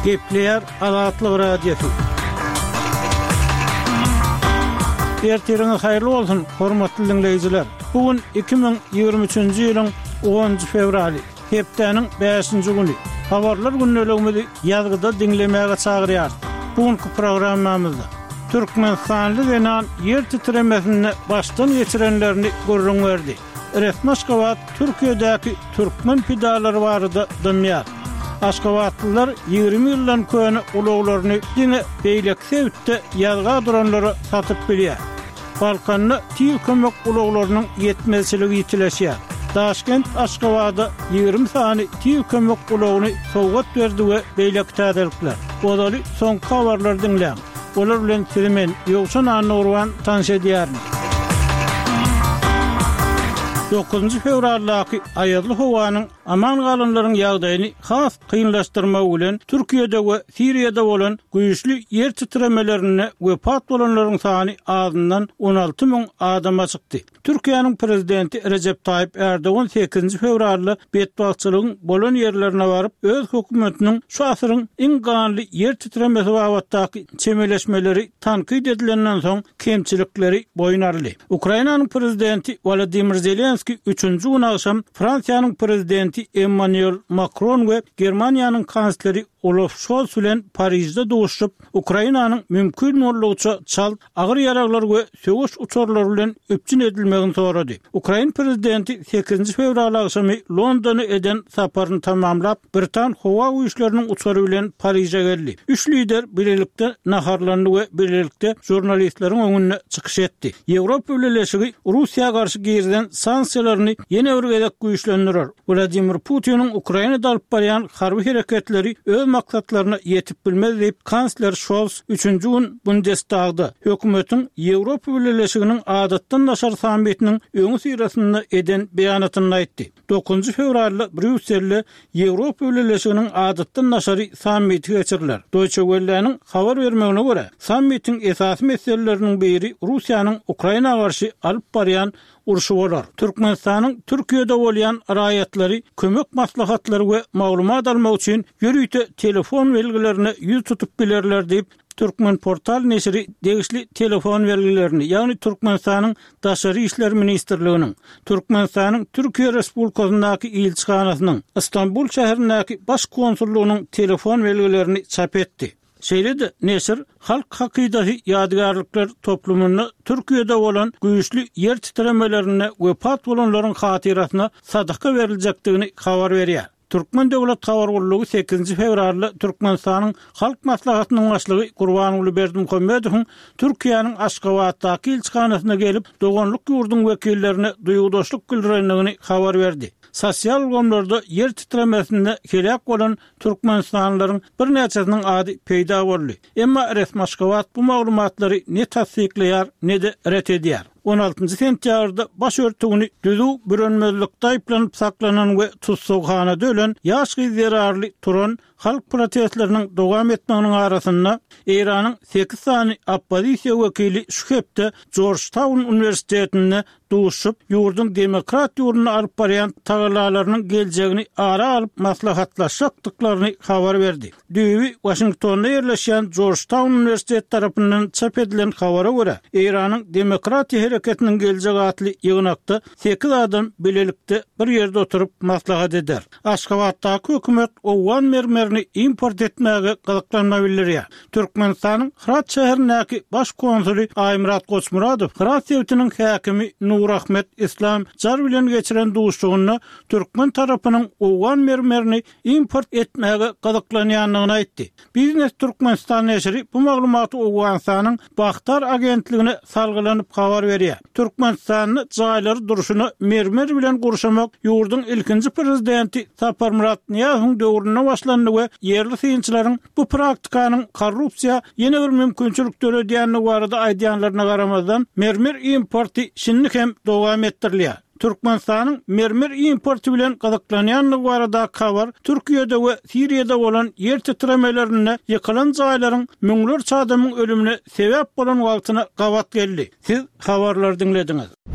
Gepleyer Azatlyk Radiosu. Ertiriniz hayırlı olsun, hormatly dinleyijiler. Bugün 2023-nji ýylyň 10 fevraly, hepdeniň 5-nji güni. Habarlar günnäligimizi ýazgyda dinlemäge çagyrýar. Bugünkü programmamyzda Türkmenistanly denan ýer titremesini başdan geçirenlerini görüň berdi. Resmi Aşgabat Türkiýedäki türkmen pidalary barada dymýar. Aşgabatlylar 20 ýyldan köni ulaglaryny diňe beýlek sebäpde ýazga duranlara satyp bilýär. Balkanyna tiýil kömek ulaglarynyň ýetmezçiligi ýitileşýär. Taşkent Aşgabatda 20 sany tiýil kömek ulagyny sowgat berdi we beýlek täzelikler. Olaly soň habarlar dinleýän. Olar bilen Sirimen ýokşan anurwan tanış edýär. 9 fevraldaky aýarly howanyň aman galynlaryň ýagdaýyny has kynlaşdyrma bilen Türkiýede we Siriýede bolan güýçli ýer titremelerini wepat bolanlaryň sany azyndan 16 000 adama çykdy. Türkiýanyň prezidenti Recep Tayyip Erdoğan 8 fevralda betbaççylygyň bolan ýerlerine baryp öz hökümetiniň şu asyryň iň ganly ýer titremesi wagtdaky çemeleşmeleri tankyd edilenden soň kemçilikleri boýnarly. Ukrainanyň prezidenti Volodymyr Zelenski 3-nji gün akşam Fransiýanyň prezidenti Emmanuel Macron we Germaniýanyň kansleri Olaf Scholz bilen Parisde duşup Ukrainanyň mümkin bolýança çal agyr ýaraglar we söwüş uçurlary bilen öpçün edilmegini sorady. Ukraina prezidenti 8 fevral akşamy Londony eden saparyny tamamlap Britan howa güýçleriniň uçury bilen Paris'e geldi. Üç lider birlikde naharlandy we birlikde jurnalistleriň öňüne çykyş etdi. Ýewropa Birleşigi Russiýa garşy giyirden sanksiýalaryny ýene bir gezek güýçlendirer. Vladimir Putin'in Ukrainada alyp barýan harby hereketleri öz maksatlaryna ýetip bilmez diýip kansler Scholz 3-nji gün Bundestagda hökümetiň Ýewropa Birleşiginiň adatdan naşar sammitiniň öňü sirasyny eden beýanatyny aýtdy. 9 fevralda Brüsselde Ýewropa Birleşiginiň adatdan naşary sammiti geçiriler. Deutsche Welle'niň habar bermegine görä, sammitiň esasy meseleleriniň biri Russiýanyň Ukraina garşy alyp barýan urşu bolar. Türkmenistanyň Türkiýede bolýan raýatlary kömek maslahatlary we maglumat almak üçin ýürüýte telefon belgilerini ýüz tutup bilerler diýip Türkmen portal neşri degişli telefon belgilerini, ýagny Türkmenistanyň Daşary işler ministrliginiň, Türkmenistanyň Türkiýe Respublikasyndaky elçixanasynyň, Istanbul şäherindäki baş konsullugynyň telefon belgilerini çap etdi. Şeýlede neşir halk hakydaty ýadgarlyklar toplumyny Türkiýede bolan güýçli ýer titremelerini wepat bolanlaryň hatirasyna sadaka beriljakdygyny habar berýär. Türkmen Döwlet Habargullugy 8 fevralda Türkmenistanyň halk maslahatynyň başlygy Gurbanuly Berdimuhammedowyň Türkiýanyň Aşgabatdaky elçixanasyna gelip doganlyk ýurduň wekillerine duýgudaşlyk bildirendigini habar berdi. Sosial gomlarda yer titremesinde kelek bolan Türkmenistanlylaryň bir näçesiniň ady peýda boldy. Emma resmi Aşgabat bu maglumatlary ne tasdikleýär, ne de ret edýär. 16 sentýarda baş örtügini düzü bürünmezlikde aýplanyp saklanan we tutsukhanada ölen ýaşky zerarly turan halk protestleriniň dowam etmeginiň arasynda Iranyň 8 sany oppozisiýa wekili şu hepde Georgetown Universitetine duşup ýurduň demokrat ýurduny alyp barýan taýlalarynyň geljegini ara alyp maslahatlaşykdyklaryny habar berdi. Düýbi Washingtonda ýerleşýän Georgetown Universitet tarapyndan çap edilen habara görä, Iranyň demokratiýa hereketiniň geljegi atly ýygnakda 8 adam bilelikde bir ýerde oturup maslahat eder. Aşgabatdaky hökümet owan mermerini import etmäge gyzyklanma bildirýär. Türkmenistanyň Hırat şäherindäki baş konsuli Aýmurat Goçmuradow Hırat döwletiniň häkimi Nur Ahmet İslam jar bilen geçiren duşugyny Türkmen tarapynyň owan mermerini import etmäge gyzyklanýanlygyny aýtdy. Biznes Türkmenistan neşri bu maglumaty Owgansanyň Bahtar agentligine salgylanyp habar berýär. Türkmenistanyň jaýlary duruşuny mermer bilen gurşamak ýurduň ilkinji prezidenti Sapar Murat Niýazowyň döwrüne başlandy we ýerli synçylaryň bu praktikanyň korrupsiýa ýene bir mümkinçilik töredýänligi barada aýdýanlaryna garamazdan mermer importy şinlik hem dowam etdirilýär. Türkmenistanyň mermer importy bilen gyzyklanýanlygy barada habar Türkiýede we Siriýede bolan ýer titremelerini ýykylan jaýlaryň müňlerçe adamyň ölümine sebäp bolan wagtyna gawat geldi. Siz habarlar dinlediňiz.